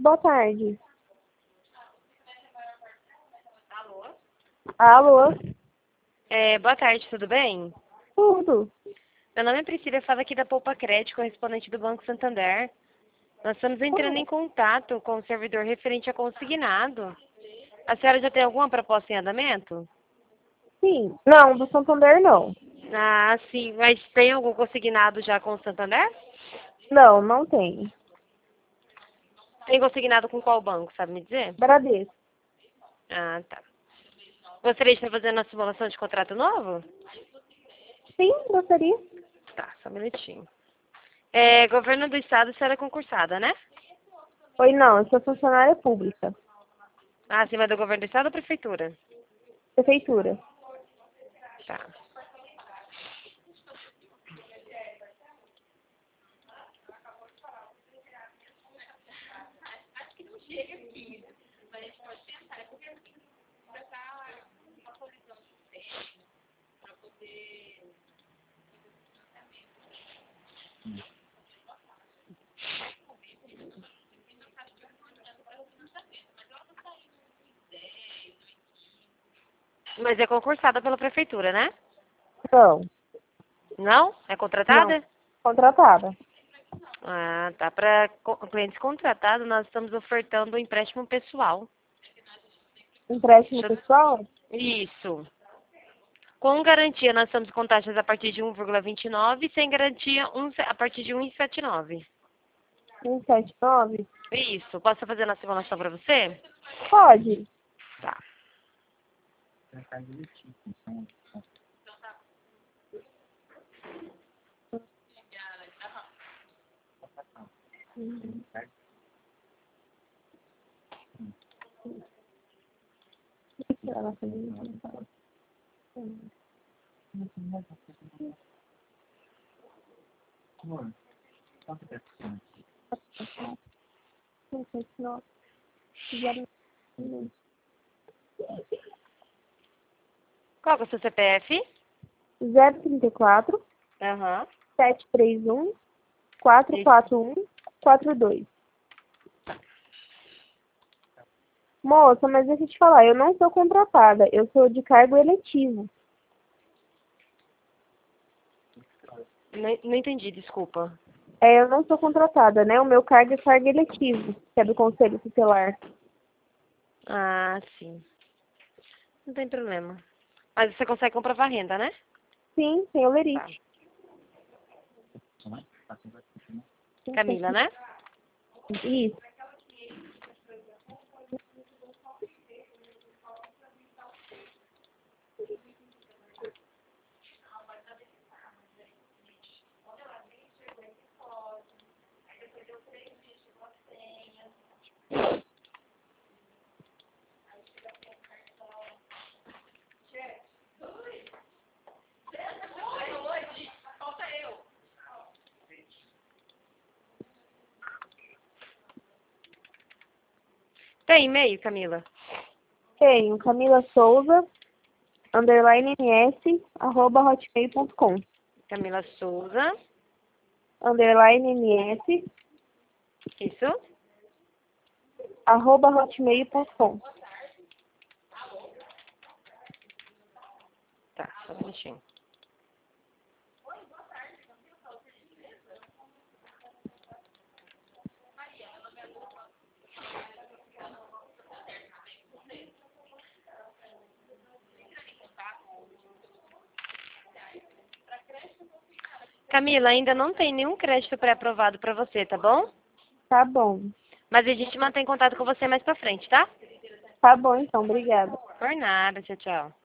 Boa tarde. Alô? Alô? Boa tarde, tudo bem? Tudo. Meu nome é Priscila, eu falo aqui da Poupa Crédito, correspondente do Banco Santander. Nós estamos entrando em contato com o servidor referente a consignado. A senhora já tem alguma proposta em andamento? Sim. Não, do Santander não. Ah, sim, mas tem algum consignado já com o Santander? Não, não tem. Tem consignado com qual banco, sabe me dizer? Bradesco. Ah, tá. Gostaria de estar fazendo a simulação de contrato novo? Sim, gostaria. Tá, só um minutinho. Governo do Estado, a senhora é concursada, né? Oi, não, eu sou funcionária pública. Ah, acima do governo do Estado ou prefeitura? Prefeitura. Tá. Mas é concursada pela prefeitura, né? Não, Não? É não. contratada? Contratada. Ah, tá. Para clientes contratados, nós estamos ofertando um empréstimo pessoal. Empréstimo Deixa pessoal? Isso. Com garantia, nós estamos com taxas a partir de 1,29 e sem garantia a partir de 1,79. 179? Isso. Posso fazer na simulação para você? Pode. Tá. Qual que é o seu CPF? 034 Aham. 731 Isso. 441 42. Moça, mas deixa eu te falar, eu não sou contratada, eu sou de cargo eletivo. Não entendi, desculpa. Eu não sou contratada, né? O meu cargo é cargo eletivo, que é do Conselho Tutelar. Ah, sim. Não tem problema. Mas você consegue comprovar a renda, né? Sim, tem o Tá. lerite. Camila, né? Isso. Tem e-mail, Camila? Tenho Camila Souza, _ms, @hotmail.com. Camila Souza. _ms, Isso? @hotmail.com. Tá, só um minutinho. Camila, ainda não tem nenhum crédito pré-aprovado para você, tá bom? Tá bom. Mas a gente mantém contato com você mais pra frente, tá? Tá bom, então. Obrigada. Por nada, tchau, tchau.